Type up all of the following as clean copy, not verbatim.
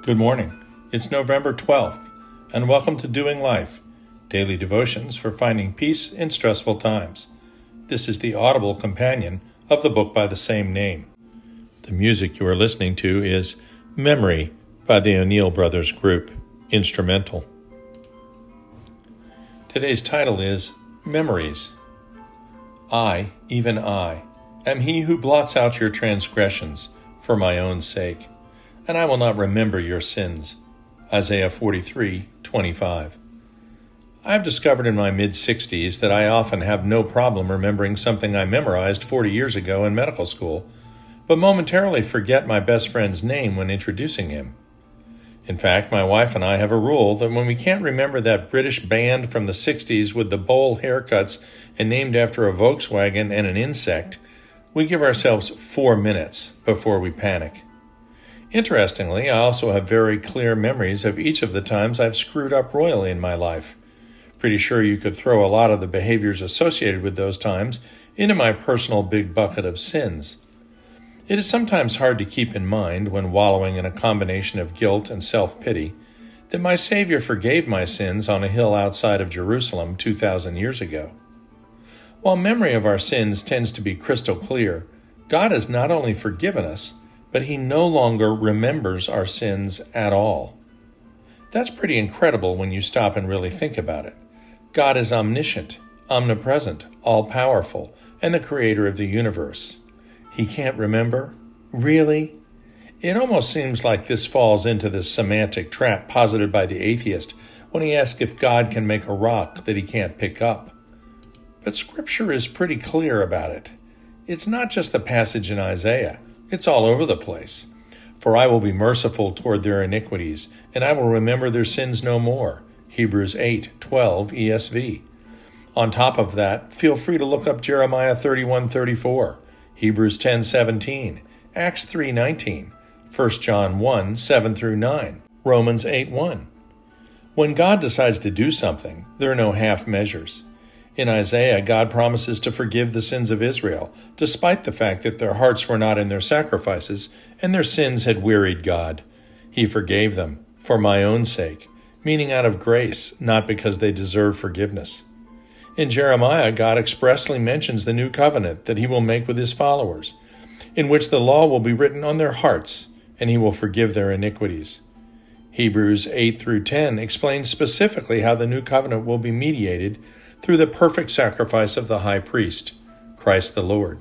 Good morning. It's November 12th, and welcome to Doing Life, daily devotions for finding peace in stressful times. This is the audible companion of the book by the same name. The music you are listening to is Memory by the O'Neill Brothers Group, instrumental. Today's title is Memories. I, even I, am he who blots out your transgressions for my own sake, and I will not remember your sins. Isaiah 43:25. I have discovered in my mid-60s that I often have no problem remembering something I memorized 40 years ago in medical school, but momentarily forget my best friend's name when introducing him. In fact, my wife and I have a rule that when we can't remember that British band from the 60s with the bowl haircuts and named after a Volkswagen and an insect, we give ourselves 4 minutes before we panic. Interestingly, I also have very clear memories of each of the times I've screwed up royally in my life. Pretty sure you could throw a lot of the behaviors associated with those times into my personal big bucket of sins. It is sometimes hard to keep in mind, when wallowing in a combination of guilt and self-pity, that my Savior forgave my sins on a hill outside of Jerusalem 2,000 years ago. While memory of our sins tends to be crystal clear, God has not only forgiven us, but He no longer remembers our sins at all. That's pretty incredible when you stop and really think about it. God is omniscient, omnipresent, all-powerful, and the creator of the universe. He can't remember? Really? It almost seems like this falls into the semantic trap posited by the atheist when he asks if God can make a rock that he can't pick up. But Scripture is pretty clear about it. It's not just the passage in Isaiah. It's all over the place. For I will be merciful toward their iniquities, and I will remember their sins no more. Hebrews 8:12 ESV. On top of that, feel free to look up Jeremiah 31:34, Hebrews 10:17, Acts 3:19, 1 John 1:7-9, Romans 8:1. When God decides to do something, there are no half measures. In Isaiah, God promises to forgive the sins of Israel, despite the fact that their hearts were not in their sacrifices, and their sins had wearied God. He forgave them, for my own sake, meaning out of grace, not because they deserve forgiveness. In Jeremiah, God expressly mentions the new covenant that He will make with His followers, in which the law will be written on their hearts, and He will forgive their iniquities. Hebrews 8-10 explains specifically how the new covenant will be mediated through the perfect sacrifice of the high priest, Christ the Lord.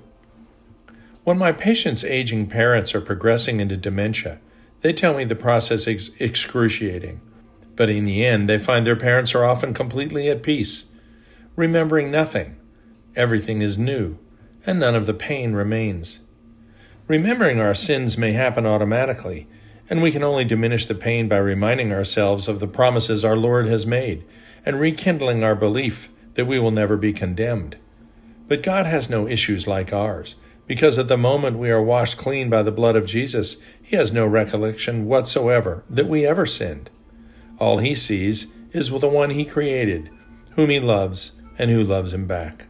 When my patients' aging parents are progressing into dementia, they tell me the process is excruciating. But in the end, they find their parents are often completely at peace, remembering nothing. Everything is new, and none of the pain remains. Remembering our sins may happen automatically, and we can only diminish the pain by reminding ourselves of the promises our Lord has made and rekindling our belief that we will never be condemned. But God has no issues like ours, because at the moment we are washed clean by the blood of Jesus, He has no recollection whatsoever that we ever sinned. All He sees is the one He created, whom He loves and who loves Him back.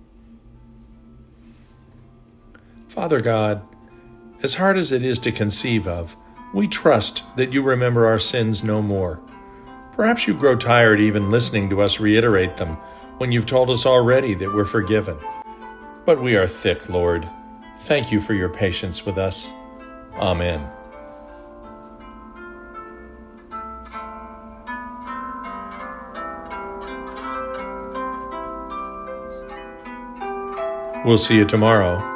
Father God, as hard as it is to conceive of, we trust that You remember our sins no more. Perhaps You grow tired even listening to us reiterate them, when You've told us already that we're forgiven. But we are thick, Lord. Thank You for Your patience with us. Amen. We'll see you tomorrow